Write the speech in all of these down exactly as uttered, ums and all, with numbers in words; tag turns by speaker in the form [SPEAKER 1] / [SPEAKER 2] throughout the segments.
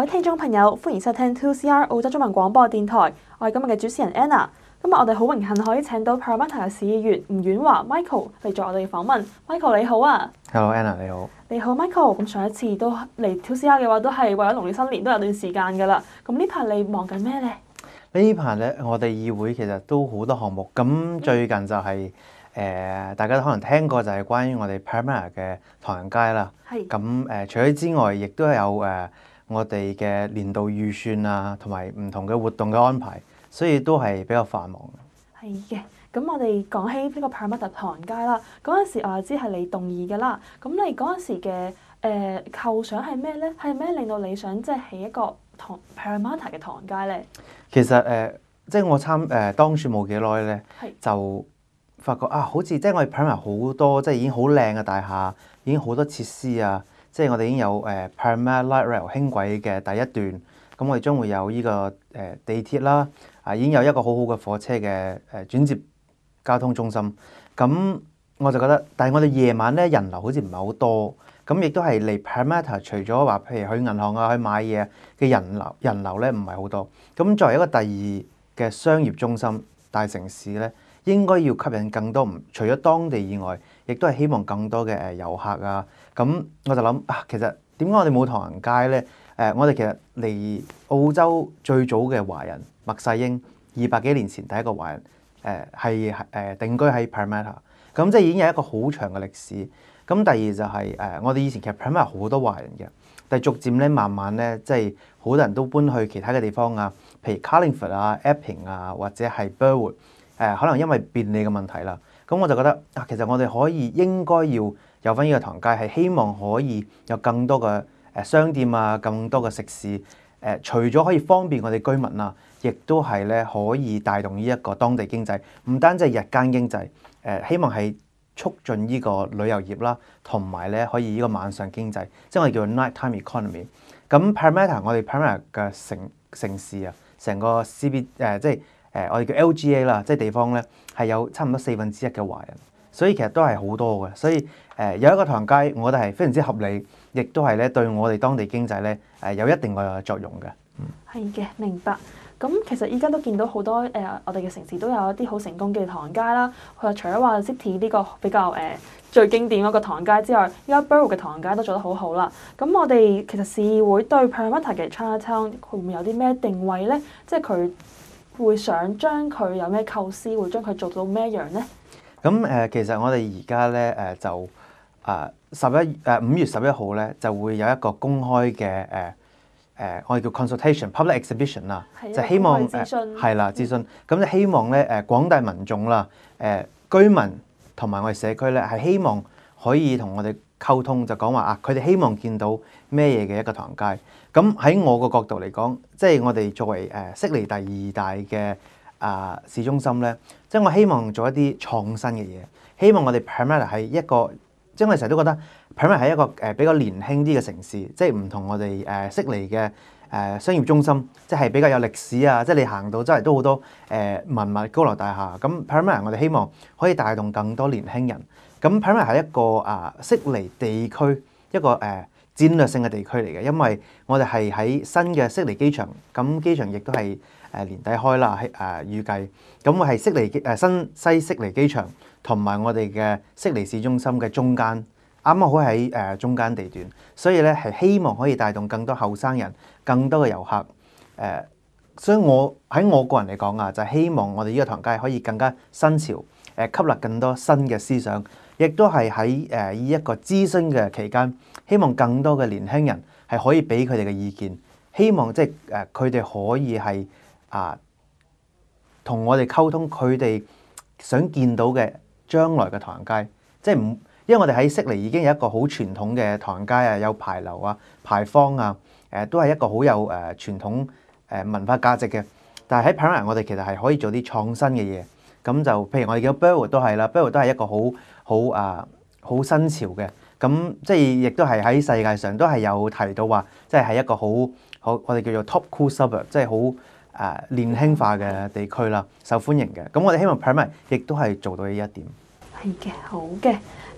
[SPEAKER 1] 位聽眾朋友，歡迎收聽 two C R 澳洲中文廣播電台。我係今日嘅主持人 Anna。今日我哋好榮幸可以請到 Parramatta 嘅市議員吳婉華 Michael 嚟做我哋嘅訪問。Michael 你好啊
[SPEAKER 2] ！Hello Anna 你好。
[SPEAKER 1] 你好 Michael。咁上一次都嚟 two C R 嘅話，都係為咗農曆新年都有段時間㗎啦。咁呢排你忙緊咩咧？
[SPEAKER 2] 呢排咧，我哋議會其實都好多項目。咁最近就係、是、誒、呃，大家都可能聽過就係關於我哋 Parramatta 嘅唐人街啦。係。咁誒、呃，除咗之外，亦都有誒、呃、我哋嘅年度預算啊，同埋唔同嘅活動嘅安排，所以都係比較繁忙。
[SPEAKER 1] 係嘅。咁我哋講起呢個 Parramatta 唐人街啦，嗰陣時我就知係你動議嘅啦。咁你嗰陣時嘅誒、呃、構想係咩咧？係咩令到你想即係起一個唐 Parramatta 嘅唐人街咧？
[SPEAKER 2] 其實誒、呃，即係我參誒、呃、當選冇幾耐咧，就發覺啊，好似即係我哋 Parramatta 好多即係已經好靚嘅大廈，已經好多設施啊，即係我哋已經有誒、呃、Parramatta Light Rail 輕軌嘅第一段，咁我哋將會有呢、這個誒、呃、地鐵啦，啊已經有一個好好嘅火車嘅誒、呃、轉接交通中心，咁我就覺得，但係我哋夜晚咧人流好似唔係好多。咁亦都係嚟 Parramatta，除咗話譬如去銀行啊、去買嘢嘅人流，人流咧唔係好多。咁作為一個第二嘅商業中心、大城市咧，應該要吸引更多唔除咗當地以外，亦都係希望更多嘅誒遊客啊。咁我就諗啊，其實點解我哋冇唐人街咧？誒、呃，我哋其實嚟澳洲最早嘅華人麥世英，二百幾年前第一個華人誒係誒定居喺 Parramatta， 咁即係已經有一個好長嘅歷史。咁第二就係、是、誒、呃，我哋以前其實 Parramatta 好多華人嘅，但係逐漸咧慢慢咧，即係好多人都搬去其他嘅地方啊，譬如 Carlingford 啊、Epping 啊，或者係 Burwood 誒、呃，可能因為便利嘅問題啦。咁我就覺得啊，其實我哋可以應該要有返呢個唐街，係希望可以有更多嘅誒商店啊，更多嘅食肆誒、呃，除咗可以方便我哋居民啊，亦都係咧可以帶動呢一個當地經濟，唔單止係日間經濟誒、呃，希望係促進呢個旅遊業啦，同埋咧可以呢個晚上經濟，即係我哋叫做 nighttime economy。咁 Parramatta 我哋 Parramatta 嘅城城市啊，成個 C B 誒、呃、即係誒、呃、我哋叫 L G A 啦，即係地方咧係有差唔多四分之一嘅華人，所以其實都係好多嘅。所以誒、呃、有一個唐人街，我覺得係非常之合理，亦都係咧對我哋當地經濟咧誒有一定嘅作用嘅。嗯，
[SPEAKER 1] 係嘅，明白。咁其實依家都見到好多誒、呃，我哋嘅城市都有一啲好成功嘅唐人街啦。佢話除咗話 City 呢個比較誒、呃、最經典嗰個唐人街之外，依家 Burwood 嘅唐人街都做得好好啦。咁我哋其實市議會對 Parramatta 嘅 Chinatown 會唔會有啲咩定位咧？即係佢會想將佢有咩構思，會將佢做到咩樣咧？
[SPEAKER 2] 咁誒、呃，其實我哋而家咧誒就啊十一誒五月十一號咧就會有一個公開嘅誒。呃誒、呃，我哋叫 consultation、public exhibition 啦，就希望誒係啦諮詢，咁就希望咧誒廣大民眾啦，誒、呃、居民同埋我哋社區咧係希望可以同我哋溝通，就講話啊，佢哋希望見到咩嘢嘅一個唐人街。咁喺我個角度嚟講，即係我哋作為誒悉尼第二大嘅啊、呃、市中心咧，即係我希望做一啲創新嘅嘢，希望我哋 Parramatta 係一個。即係我哋成日都覺得 Parramatta 係一個誒比較年輕啲嘅城市，即係唔同我哋誒悉尼嘅誒商業中心，即係比較有歷史啊！即係你行到周圍都好多誒文物高樓大廈。咁 Parramatta 我哋希望可以帶動更多年輕人。咁 Parramatta 係一個啊悉尼地區一個誒戰略性嘅地區嚟嘅，因為我哋係喺新嘅悉尼機場，咁機場亦都係誒年底開啦，喺誒預計。咁我係悉尼誒新西悉尼機場。同埋我哋嘅悉尼市中心嘅中間，啱啱好喺誒中間地段，所以咧係希望可以帶動更多後生人、更多嘅遊客。誒、呃，所以我喺我個人嚟講啊，就係、希望我哋呢個唐人街可以更加新潮，誒、呃、吸納更多新嘅思想，亦都係喺誒呢一個諮詢嘅期間，希望更多嘅年輕人係可以俾佢哋嘅意見，希望即係誒佢哋可以係啊同我哋溝通，佢哋想見到嘅。將來嘅唐人街，即係唔，因為我哋喺悉尼已經有一個好傳統嘅唐人街啊，有牌樓啊、牌坊啊，誒、呃、都係一個好有誒、呃、傳統誒、呃、文化價值嘅。但係喺 Parramatta 我哋其實係可以做啲創新嘅嘢，咁就譬如我哋見到 Burwood 都係啦 Burwood 都係一個好好啊好新潮嘅，咁即係亦都係喺世界上都係有提到話，即係係一個好好我哋叫做 top cool suburb，即係好。誒、呃、年輕化嘅地區啦，受歡迎嘅，咁我哋希望 Parramatta 亦都係做到呢一點。
[SPEAKER 1] 係嘅，好嘅。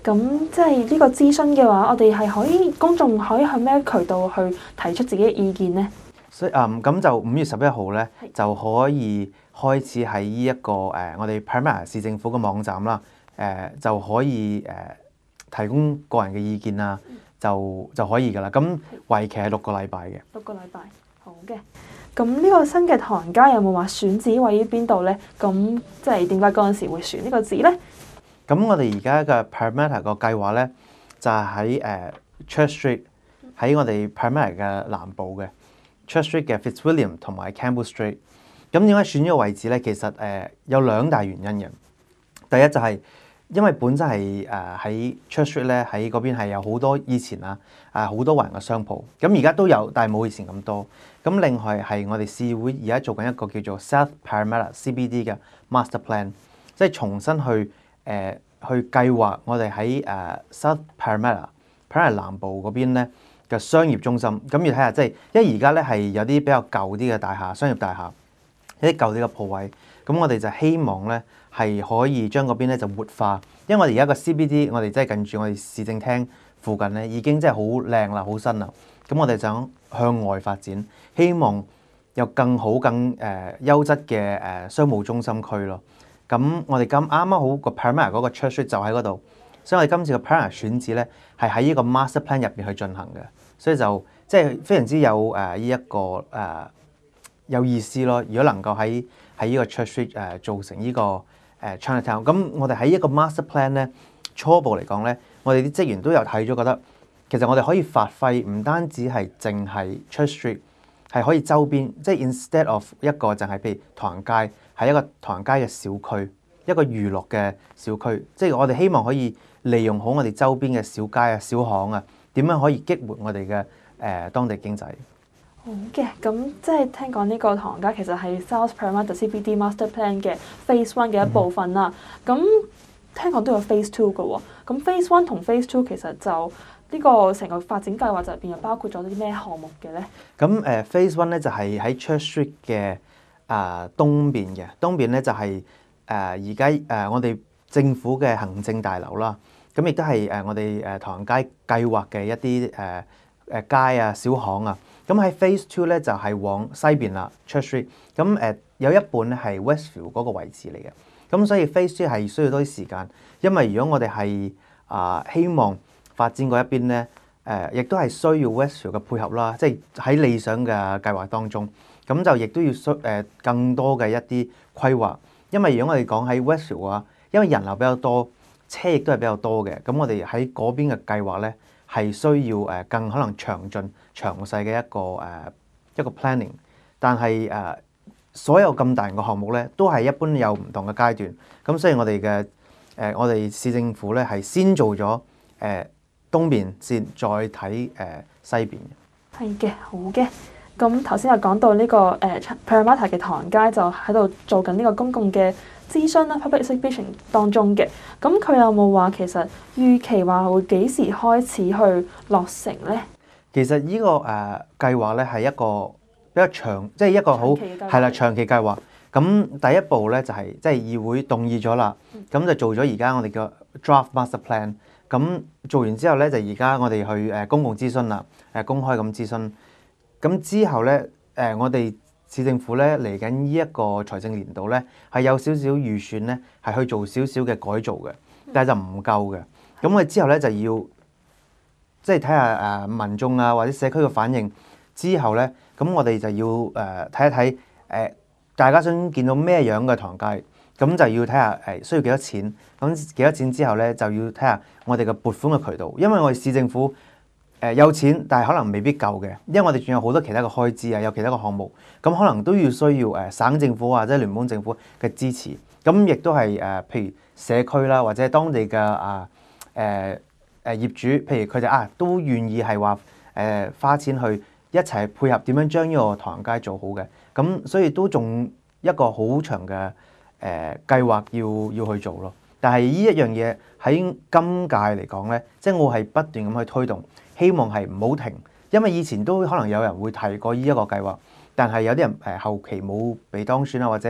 [SPEAKER 1] 咁即係呢個諮詢嘅話，我哋係可以公眾可以向咩渠道去提出自己嘅意見咧？
[SPEAKER 2] 所以嗯咁就五月十一號咧就可以開始喺呢一個誒、呃、我哋 Parramatta 市政府嘅網站啦，誒、呃、就可以誒、呃、提供個人嘅意見啊，就就可以㗎啦。咁為期係六個禮拜嘅。
[SPEAKER 1] 六個禮拜，好嘅。咁呢個新嘅唐街有冇話選址位於邊度咧？咁即係點解嗰陣時會選呢個址咧？
[SPEAKER 2] 咁我哋而家嘅 Parramatta 個計劃咧就係喺誒 Church Street，喺我哋 Parramatta 嘅南部嘅 Church Street 嘅 Fitzwilliam 同埋 Campbell Street。咁點解選呢個位置咧？其實誒、呃、有兩大原因嘅。第一就係因為本身係誒喺 Church Street 咧，喺嗰邊係有好多以前啊啊好多華人嘅商鋪。咁而家都有，但係冇以前咁多。咁另外係我哋市會而家做緊一個叫做 South Parramatta C B D 嘅 Master Plan，即係重新去誒、呃、去計劃我哋喺誒 South Parramatta Parramatta 南部嗰邊咧嘅商業中心。咁要睇下即係，因為而家咧係有啲比較舊啲嘅大廈，商業大廈。一啲舊啲嘅鋪位，咁我哋就希望咧係可以將嗰邊咧就活化，因為我哋而家個 C B D，我哋即係近住我哋市政廳附近咧已經真係好靚啦、好新啦。咁我哋就想向外發展，希望有更好、更誒、呃、優質嘅誒商務中心區咯。咁我哋咁啱啱好個 Parramatta 嗰個 Church Street 就喺嗰度，所以我哋今次個 Parramatta 選址咧係喺呢個 Master Plan 入邊去進行嘅，所以就即係非常之有誒呢一個誒。呃有意思咯！如果能夠喺喺呢個 Church Street 誒、呃、做成呢、這個誒、呃、Chinatown，咁我哋喺一個 Master Plan 咧初步嚟講咧，我哋啲職員都有睇咗，覺得其實我哋可以發揮，唔單止係淨係 Church Street，係可以周邊，即係 instead of 一個淨係譬如唐人街，係一個唐人街嘅小區，一個娛樂嘅小區，即係我哋希望可以利用好我哋周邊嘅小街啊、小巷啊，點樣可以激活我哋嘅誒當地經濟。
[SPEAKER 1] 好嘅，咁即係聽講呢個唐街其實係 South Parramatta C B D Master Plan 嘅 Phase One 嘅一部分啦。咁、嗯、聽講都有 Phase Two 嘅喎。咁 Phase One 同 Phase Two 其實就呢、這個成個發展計劃就入邊又包括咗啲咩項目嘅咧？
[SPEAKER 2] 咁誒、呃、Phase One 咧就係、是、喺 Church Street 嘅啊、呃、東邊嘅，東邊咧就係誒而家誒我哋政府嘅行政大樓啦。咁亦都係誒我哋誒唐人街計劃嘅一啲誒誒街啊、小巷啊。咁喺 Phase Two 咧就係、是、往西邊啦 Church Street，咁誒、呃、有一半咧係 Westfield 嗰個位置嚟嘅，咁所以 Phase Two 係需要多啲時間，因為如果我哋係啊希望發展嗰一邊咧，誒、呃、亦都係需要 Westfield 嘅配合啦，即係喺理想嘅計劃當中，咁就亦都要需誒、呃、更多嘅一啲規劃，因為如果我哋講喺 Westfield 嘅話，因為人流比較多，車亦都係比較多嘅，咁我哋喺嗰邊嘅計劃咧係需要誒更可能詳盡詳細嘅一個誒、呃、一個 planning，但係誒、呃、所有咁大型嘅項目咧，都係一般有唔同嘅階段。咁所以我哋嘅誒我哋市政府咧係先做咗誒、呃、東邊先，再睇誒、呃、西邊嘅。係
[SPEAKER 1] 嘅，好嘅。咁頭先又講到呢、這個誒、呃、Parramatta 嘅唐街就喺度做緊呢個公共嘅諮詢啦 public exhibition 當中嘅。咁佢有冇話其實預期話會幾時開始去落成咧？
[SPEAKER 2] 其實呢、這個誒、呃、計劃咧係一個比較長，即係一個好係啦長期計劃。咁第一步咧就係、是、即係議會動議咗啦，咁、嗯、就做咗而家我哋嘅 draft master plan。咁做完之後咧，就而家我哋去誒公共諮詢啦，誒公開咁諮詢。咁之後咧，誒、呃、我哋市政府咧嚟緊呢一個財政年度咧，係有少少預算咧，係去做少少嘅改造嘅，但係就唔夠嘅。咁我哋之後咧就要即係睇下誒民眾啊或者社區嘅反應之後咧，咁我哋就要誒睇、呃、一睇誒、呃、大家想見到咩樣嘅唐街，咁就要睇下誒需要幾多錢，咁幾多錢之後咧就要睇下我哋嘅撥款嘅渠道，因為我哋市政府。誒有錢，但係可能未必夠嘅，因為我哋仲有好多其他嘅開支啊，有其他嘅項目，咁可能都要需要誒省政府或者聯邦政府嘅支持，咁亦都係誒譬如社區啦，或者當地嘅啊誒誒業主，譬如佢哋啊都願意係話誒花錢去一齊配合點樣將呢個唐人街做好嘅，咁所以都仲一個好長嘅誒、呃、計劃要要去做咯。但係呢一樣嘢喺今屆嚟講咧，即係我係不斷咁去推動。希望係唔好停，因為以前都可能有人會提過呢一個計劃，但係有啲人誒後期冇被當選啊，或者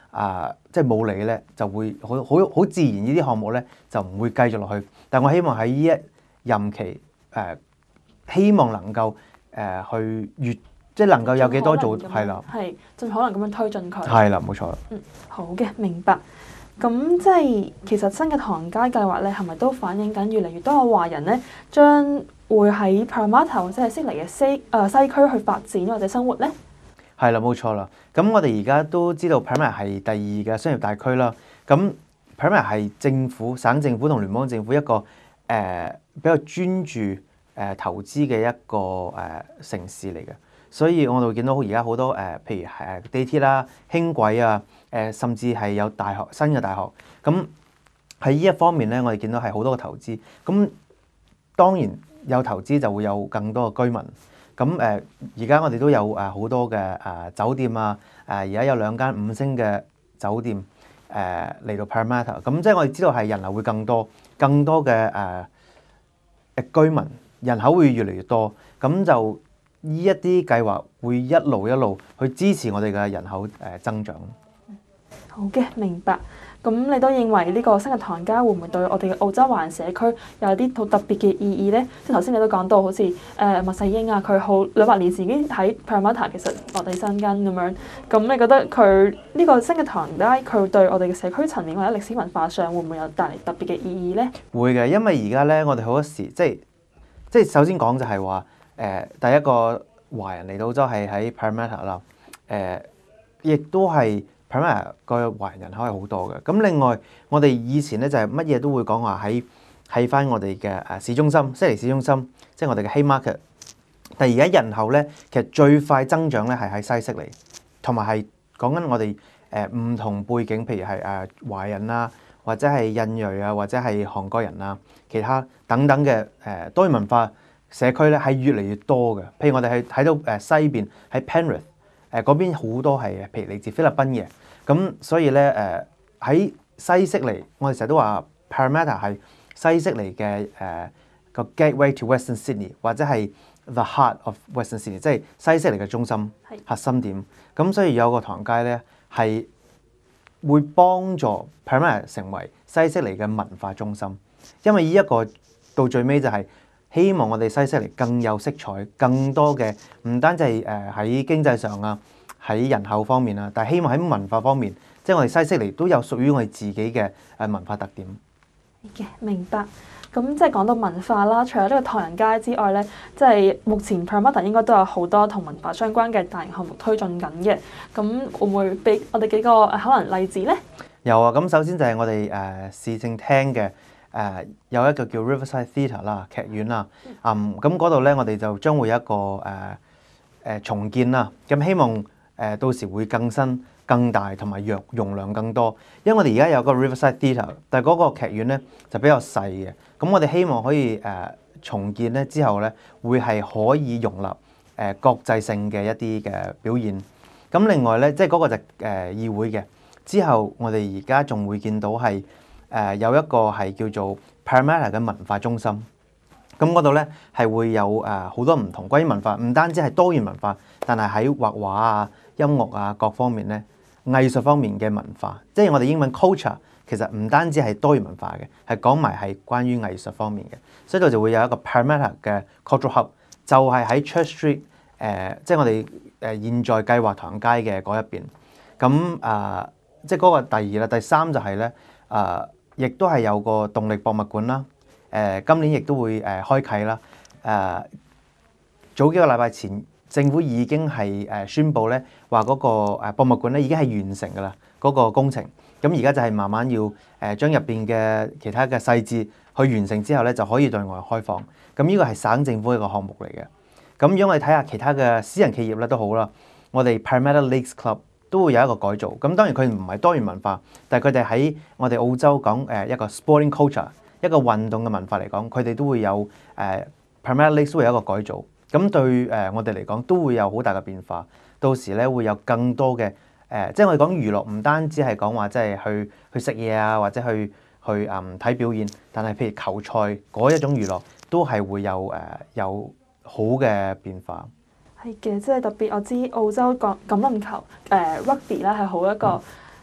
[SPEAKER 2] 啊、呃，即係冇理咧，就會好好好自然呢啲項目咧就唔會繼續落去。但我希望喺呢一任期誒、呃，希望能夠誒、呃、去越即係能夠有幾多做係啦，
[SPEAKER 1] 係盡可能咁樣推進佢。
[SPEAKER 2] 係啦，冇錯。
[SPEAKER 1] 嗯，好嘅，明白。咁即係其實新嘅唐人街計劃咧，係咪都反映緊越嚟越多嘅華人咧，將會喺 Parramatta 或者係悉尼嘅西誒、呃、西區去發展或者生活咧？係
[SPEAKER 2] 啦，冇錯啦。咁我哋而家都知道 Parramatta 係第二嘅商業大區啦。咁 Parramatta 係政府、省政府同聯邦政府一個誒、呃、比較專注誒、呃、投資嘅一個誒、呃、城市嚟嘅。所以我哋會見到而家好多誒、呃，譬如誒地鐵啦、輕軌啊，誒、呃、甚至係有大學新嘅大學。咁喺呢一方面咧，我哋見到係好多嘅投資。咁當然有投資就會有更多嘅居民。咁誒而家我哋都有誒好多嘅誒、呃、酒店啊，誒而家有兩間五星嘅酒店誒嚟、呃、到 Parramatta。咁即係我哋知道係人流會更多，更多嘅誒誒居民人口會越嚟越多。咁就呢一啲計劃會一路一路去支持我哋嘅人口誒增長。
[SPEAKER 1] 好嘅，明白。咁你都認為呢個新嘅唐人街會唔會對我哋嘅澳洲華人社區有啲好特別嘅意義咧？即係頭先你都講到好似誒麥世英啊，佢好兩百年前已經喺 Parramatta 其實落地生根咁樣。咁你覺得佢呢個新嘅唐人街佢對我哋嘅社區層面或者歷史文化上會唔會有帶嚟特別嘅意義咧？
[SPEAKER 2] 會嘅，因為而家咧我哋好多時即係即係首先講就係話。誒、呃、第一個華人嚟到澳洲係喺 Parramatta 啦，誒亦都係 Parramatta 個華人人口係好多嘅。咁另外我哋以前咧就係乜嘢都會講話喺喺翻我哋嘅誒市中心，悉尼市中心，即係我哋嘅 Haymarket。但而家人口咧其實最快增長咧係喺西悉尼，同埋係講緊我哋誒唔同背景，譬如係誒華人啊，或者係印裔啊，或者係韓國人啊，其他等等嘅誒多元文化社區咧係越嚟越多嘅。譬如我哋係睇到誒西邊喺 Penrith 誒嗰邊好多係譬如嚟自菲律賓嘅。咁所以咧誒喺西悉尼，我哋成日都話 Parramatta 係西悉尼嘅誒個 gateway to Western Sydney， 或者係 the heart of Western Sydney， 即係西悉尼嘅中心核心點。咁所以有個唐人街咧係會幫助 Parramatta 成為西悉尼嘅文化中心，因為呢一個到最尾就係希望我哋西悉尼更有色彩，更多嘅唔單止係誒喺經濟上啊，喺人口方面啊，但係希望喺文化方面，即係我哋西悉尼都有屬於我哋自己嘅誒文化特點。
[SPEAKER 1] 嘅，明白。咁即係講到文化啦，除咗呢個唐人街之外咧，即係目前 Parramatta 應該都有好多同文化相關嘅大型項目推進緊嘅。咁會唔會俾我哋幾個可能例子咧？
[SPEAKER 2] 有啊，咁首先就係我哋誒市政廳嘅誒有一個叫 Riverside Theatre 啦，劇院啦。嗯，咁嗰度咧，我哋就將會有一個誒誒、呃、重建啦。咁希望誒、呃、到時會更新、更大同埋容容量更多。因為我哋而家有個 Riverside Theatre，但係嗰個劇院咧就比較細嘅。咁我哋希望可以誒、呃、重建咧之後咧，會係可以容納誒、呃、國際性嘅一啲嘅表演。咁另外咧，即係嗰個就誒、呃、議會嘅。之後我哋而家仲會見到係誒、呃、有一個係叫做 Parramatta 嘅文化中心。咁嗰度咧係會有誒好、呃、多唔同關於文化，唔單止係多元文化，但係喺畫畫啊、音樂啊各方面咧，藝術方面嘅文化，即係我哋英文 culture。其實唔單止係多元文化嘅，係講埋係關於藝術方面嘅，所以度就會有一個 Parramatta 嘅 cultural hub，就係喺 Church Street 誒、呃，即係我哋誒現在計劃唐人街嘅嗰一邊。咁啊、呃，即係嗰個第二啦，第三就係咧啊，亦都係有個動力博物館啦。誒、呃，今年亦都會誒、呃、開啓啦。誒、呃，早幾個禮拜前，政府已經係誒宣布咧，話嗰個誒博物館咧已經係完成㗎啦，嗰、那個工程。咁而家就係慢慢要誒將入邊嘅其他嘅細節去完成之後咧，就可以對外開放。咁呢個係省政府一個項目嚟嘅。咁如果我哋睇下其他嘅私人企業咧都好啦，我哋 Parramatta Lakes Club 都會有一個改造。咁當然佢唔係多元文化，但係佢哋喺我哋澳洲講誒一個 sporting culture 一個運動嘅文化嚟講，佢哋都會有誒、呃、Parramatta Lakes 都會有一個改造。咁對誒我哋嚟講都會有好大嘅變化。到時咧會有更多嘅。誒、呃，即係我哋講娛樂，唔單止係講話即係去去食嘢啊，或者去去誒睇表演，但係譬如球賽嗰一種娛樂，都係會有誒、呃、有好嘅變化。係嘅，
[SPEAKER 1] 即係特別我知澳洲橄欖球誒、呃、rugby 咧係好一個誒、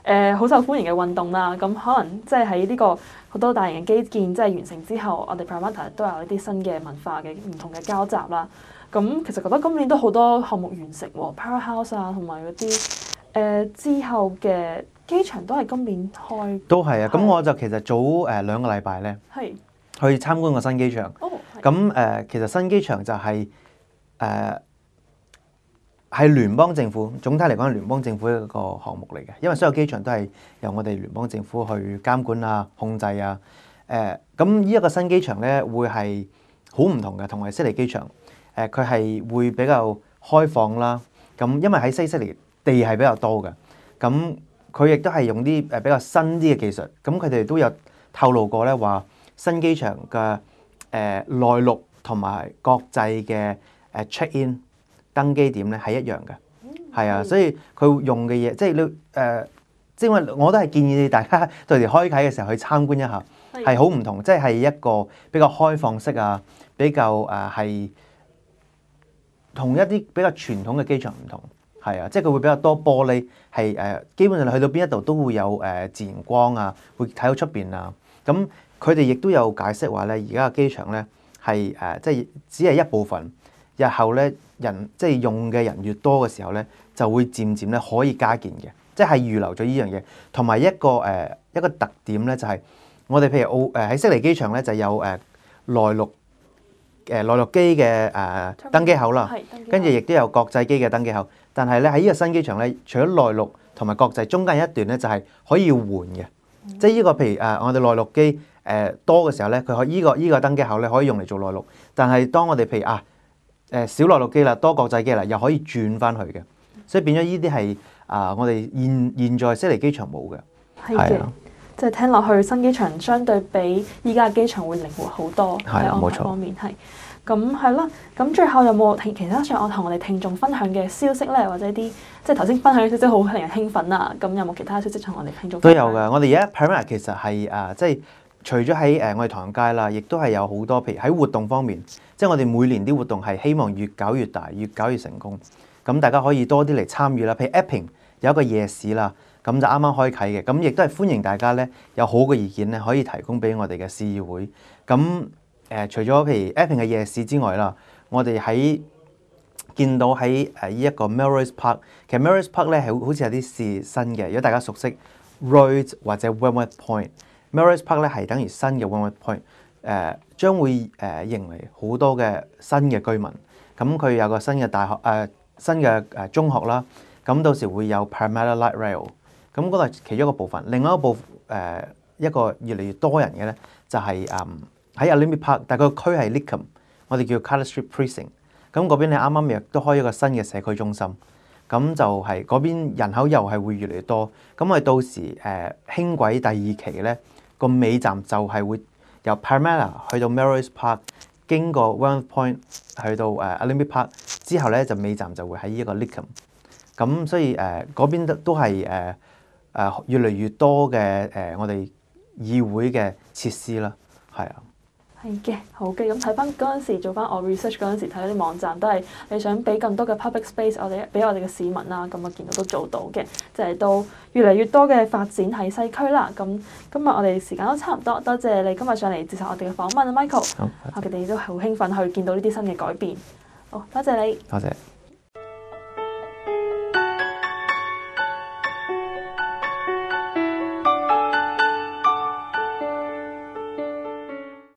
[SPEAKER 1] 誒好受歡迎嘅運動啦。咁可能即係喺呢個好多大型嘅基建即係完成之後，我哋 Parramatta 都有一啲新嘅文化嘅唔同嘅交集啦。咁其實覺得今年都好多項目完成喎 ，Powerhouse 啊，同埋嗰啲誒之後嘅機場都係今年開。
[SPEAKER 2] 都係啊，咁我就其實早誒、呃、兩個禮拜咧，
[SPEAKER 1] 係
[SPEAKER 2] 去參觀個新機場。
[SPEAKER 1] 哦，
[SPEAKER 2] 咁誒、呃，其實新機場就係誒係聯邦政府，總體嚟講係聯邦政府一個項目嚟嘅，因為所有機場都係由我哋聯邦政府去監管啊、控制啊。誒、呃，咁呢一個新機場咧，會係好唔同嘅，同埋悉尼機場。誒、呃，佢係會比較開放啦。咁因為喺西悉尼地係比較多嘅，咁佢亦都係用啲誒比較新啲嘅技術。咁佢哋都有透露過咧，話新機場嘅誒、呃、內陸同埋國際嘅誒 check in 登機點咧係一樣嘅，係啊，所以佢用嘅嘢即係你誒，即係我我都係建議大家到時開啟嘅時候去參觀一下，係好唔同，即係係一個比較開放式啊，比較誒係同一啲比較傳統嘅機場唔同，係啊，即係佢會比較多玻璃，係誒、呃、基本上你去到邊一度都會有誒、呃、自然光啊，會睇到出邊啊，咁佢哋亦都有解釋話咧，而家嘅機場咧係誒即係只係一部分。日後咧人即係用嘅人越多嘅時候咧，就會漸漸咧可以加建嘅，即係預留咗呢樣嘢。同埋一個誒、呃、一個特點咧，就係、是、我哋譬如澳誒喺悉尼機場咧就有誒、呃、內陸誒、呃、內陸機嘅誒登機口啦，跟住亦都有國際機嘅登機口。但係咧喺呢個新機場咧，除咗內陸同埋國際中間一段咧就係、是、可以換嘅，嗯、即係呢個譬如誒、呃、我哋內陸機誒、呃、多嘅時候咧，佢可依、這個依、這個登機口咧可以用嚟做內陸。但係當我哋譬如啊〜誒少內陸機啦，多國際機啦，又可以轉翻去嘅，所以變咗呢啲係啊，我哋現現在悉尼機場冇嘅，
[SPEAKER 1] 係嘅，即係聽落去新機場相對比依家嘅機場會靈活好多喺安排方面係。咁係啦，咁最後有冇其其他想我同我哋聽眾分享嘅消息咧，或者啲即係頭先分享嘅消息好令人興奮啊？咁有冇其他消息同我哋聽眾分享？
[SPEAKER 2] 都有嘅，我哋而家 Parramatta 其實係啊，即係。除咗喺誒我哋唐人街啦，亦都係有好多，譬如喺活動方面，即係我哋每年啲活動係希望越搞越大，越搞越成功。咁大家可以多啲嚟參與啦。譬如 Epping 有一個夜市啦，咁就啱啱開啓嘅，咁亦都係歡迎大家咧有好嘅意見咧，可以提供俾我哋嘅市議會。咁誒、呃，除咗譬如 Epping 嘅夜市之外啦，我哋喺見到喺誒呢一個 Melrose Park，其實 Melrose Park 咧係好似有啲事新嘅。如果大家熟悉 Rhodes 或者 Wentworth Point。Melrose Park 咧係等於新嘅 Wentworth Point，誒、呃、將會誒、呃、迎嚟好多嘅新嘅居民。咁佢有個新嘅大學誒、呃、新嘅誒、呃、中學啦。咁到時會有 Parramatta Light Rail。咁嗰個係其中一個部分。另外一個部誒、呃、一個越嚟越多人嘅咧，就係誒喺 Olympic Park，但係個區係 Lidcombe，我哋叫 Carter Street Precinct。咁嗰邊咧啱啱亦都開咗個新嘅社區中心。咁就係嗰邊人口又係會越嚟越多。咁我哋到時誒、呃、輕軌第二期咧。個尾站就係會由 Parramatta 去到 Melrose Park，經過 Wentworth Point 去到誒 Olympic Park 之後咧，就尾站就會喺呢個 Lidcombe。咁所以誒嗰、呃、邊都都係誒誒越嚟越多嘅誒、呃、我哋議會嘅設施啦，係啊。
[SPEAKER 1] 係嘅，好嘅。咁睇翻嗰陣時做翻我 research 嗰陣時睇到啲網站都係你想俾更多嘅 public space 我哋俾我哋嘅市民啦，咁我見到都做到嘅，就係到越嚟越多嘅發展喺西區啦。咁今日我哋時間都差唔多，多謝你今日上嚟接受我哋嘅訪問啊，Michael。
[SPEAKER 2] 好，
[SPEAKER 1] 我哋都好興奮去見到呢啲新嘅改變。好，多謝你。
[SPEAKER 2] 多謝。